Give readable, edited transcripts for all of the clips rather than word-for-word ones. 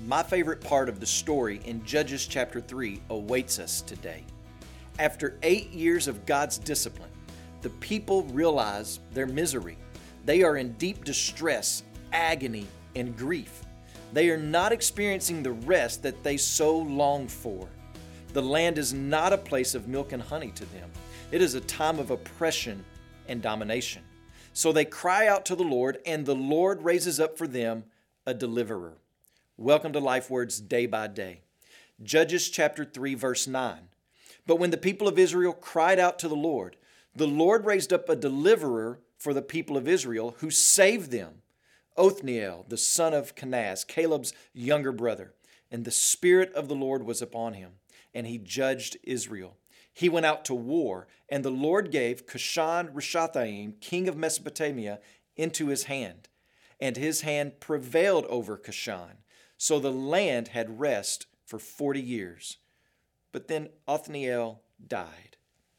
My favorite part of the story in Judges chapter 3 awaits us today. After 8 years of God's discipline, the people realize their misery. They are in deep distress, agony, and grief. They are not experiencing the rest that they so long for. The land is not a place of milk and honey to them. It is a time of oppression and domination. So they cry out to the Lord, and the Lord raises up for them a deliverer. Welcome to Life Words Day by Day. Judges chapter 3 verse 9. But when the people of Israel cried out to the Lord raised up a deliverer for the people of Israel who saved them, Othniel, the son of Kenaz, Caleb's younger brother. And the Spirit of the Lord was upon him, and he judged Israel. He went out to war, and the Lord gave Cushan-Rishathaim, king of Mesopotamia, into his hand. And his hand prevailed over Cushan. So the land had rest for 40 years. But then Othniel died.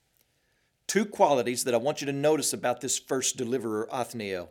Two qualities that I want you to notice about this first deliverer, Othniel.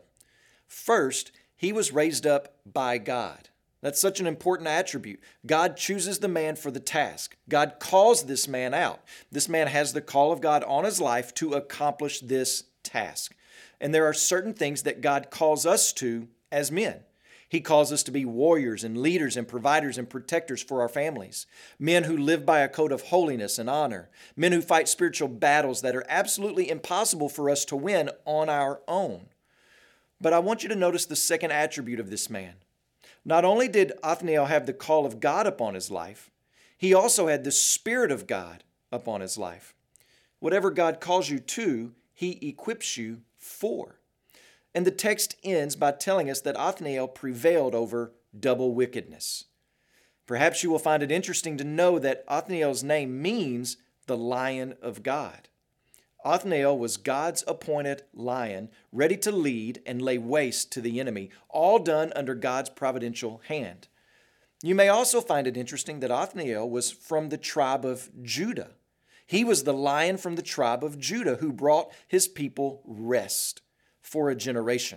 First, he was raised up by God. That's such an important attribute. God chooses the man for the task. God calls this man out. This man has the call of God on his life to accomplish this task. And there are certain things that God calls us to as men. He calls us to be warriors and leaders and providers and protectors for our families. Men who live by a code of holiness and honor. Men who fight spiritual battles that are absolutely impossible for us to win on our own. But I want you to notice the second attribute of this man. Not only did Othniel have the call of God upon his life, he also had the Spirit of God upon his life. Whatever God calls you to, He equips you for. And the text ends by telling us that Othniel prevailed over double wickedness. Perhaps you will find it interesting to know that Othniel's name means the Lion of God. Othniel was God's appointed lion, ready to lead and lay waste to the enemy, all done under God's providential hand. You may also find it interesting that Othniel was from the tribe of Judah. He was the lion from the tribe of Judah who brought his people rest for a generation.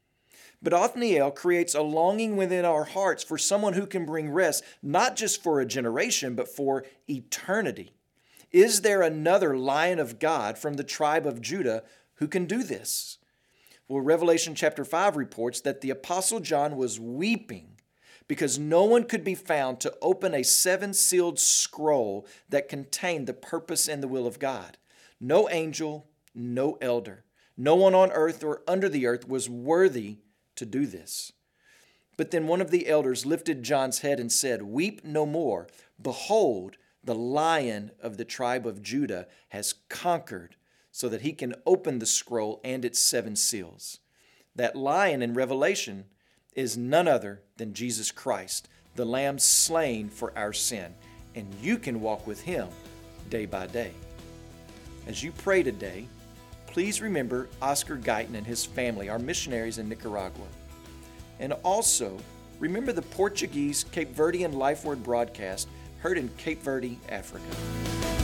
But Othniel creates a longing within our hearts for someone who can bring rest, not just for a generation, but for eternity. Is there another Lion of God from the tribe of Judah who can do this? Well, Revelation chapter 5 reports that the Apostle John was weeping because no one could be found to open a seven-sealed scroll that contained the purpose and the will of God. No angel, no elder, no one on earth or under the earth was worthy to do this. But then one of the elders lifted John's head and said, "Weep no more. Behold, the Lion of the tribe of Judah has conquered so that he can open the scroll and its seven seals." That lion in Revelation is none other than Jesus Christ, the Lamb slain for our sin. And you can walk with him day by day. As you pray today, please remember Oscar Guyton and his family, our missionaries in Nicaragua. And also, remember the Portuguese Cape Verdean Life Word broadcast heard in Cape Verde, Africa.